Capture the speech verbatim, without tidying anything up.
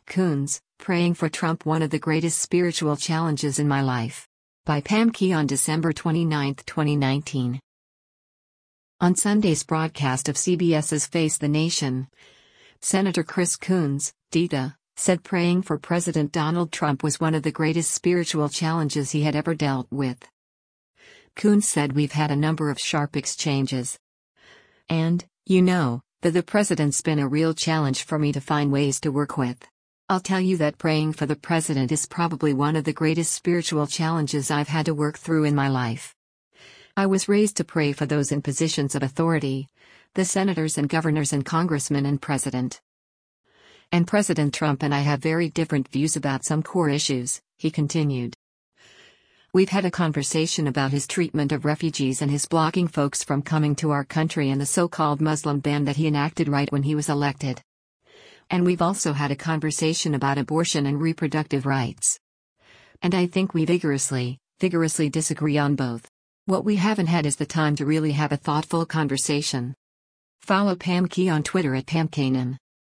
Coons, Praying for Trump, one of the greatest spiritual challenges in my life. By Pam Key on December twenty-ninth, twenty nineteen. On Sunday's broadcast of CBS's Face the Nation, Senator Chris Coons, D D A, said praying for President Donald Trump was one of the greatest spiritual challenges he had ever dealt with. Coons said, "We've had a number of sharp exchanges. And, you know, that the president's been a real challenge for me to find ways to work with. I'll tell you that praying for the president is probably one of the greatest spiritual challenges I've had to work through in my life. I was raised to pray for those in positions of authority, the senators and governors and congressmen and president. And President Trump and I have very different views about some core issues," he continued. "We've had a conversation about his treatment of refugees and his blocking folks from coming to our country and the so-called Muslim ban that he enacted right when he was elected. And we've also had a conversation about abortion and reproductive rights. And I think we vigorously, vigorously disagree on both. What we haven't had is the time to really have a thoughtful conversation." Follow Pam Key on Twitter at Pam Kanan.